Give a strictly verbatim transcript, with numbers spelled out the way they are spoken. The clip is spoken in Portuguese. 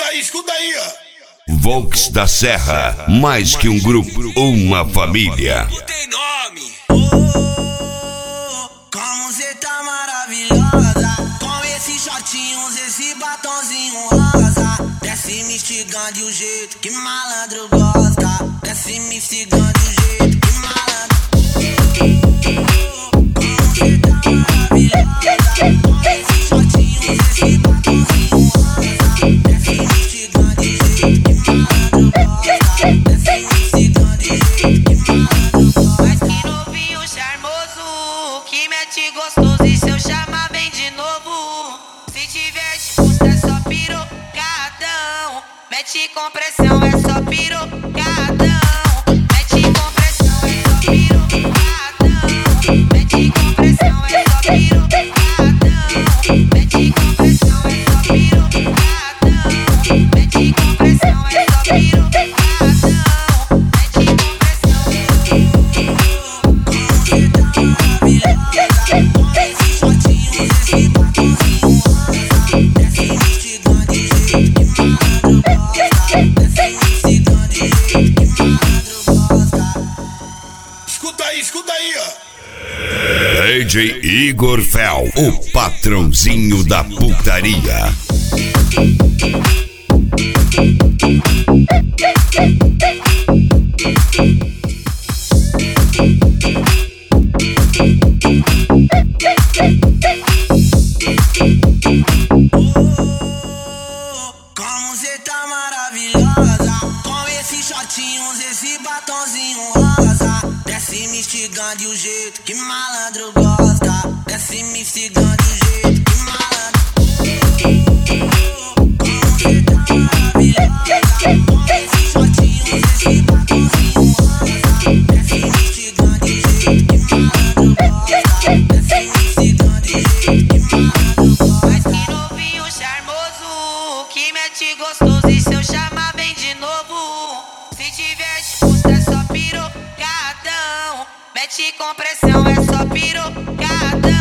aí, escuta aí, ó. Volks da Serra, mais que um grupo, uma família. Tem nome. Oh, como cê tá maravilhosa, com esses shortinhos, esse batonzinho rosa. Desce me instigando o jeito que malandro gosta. Desce me instigando o jeito que malandro. Oh, como cê tá maravilhosa, com esses shortinhos, esse batonzinho rosa. Desce me instigando o jeito que malandro gosta. Desce me instigando o jeito que malandro gosta. Mas que novinho charmoso, que mete gostoso, e se eu chamar bem de novo? Se tiver disposto é só pirocadão, mete com pressão é só pirocadão, mete com pressão é só pirocadão, mete com pressão é só pirocadão, mete com pressão é só pirocadão, mete com pressão é só pirocadão, mete com pressão. Escuta aí, escuta aí, ó. D J Igor Fel, o patrãozinho da putaria. Como cê tá maravilhosa, com esses shortinhos, esse batonzinho rosa. Desce me instigando o jeito que malandro gosta. Desce me instigando o jeito que malandro. Como cê tá maravilhosa, com esses shortinhos, esse batonzinho rosa. Desce me instigando o jeito que malandro gosta. Desce me instigando o jeito que malandro gosta. Mas que novinho charmoso, que mete gostoso, e se eu chamar bem de novo? Se tiver disposto é só pirocadão, mete com pressão é só pirocadão.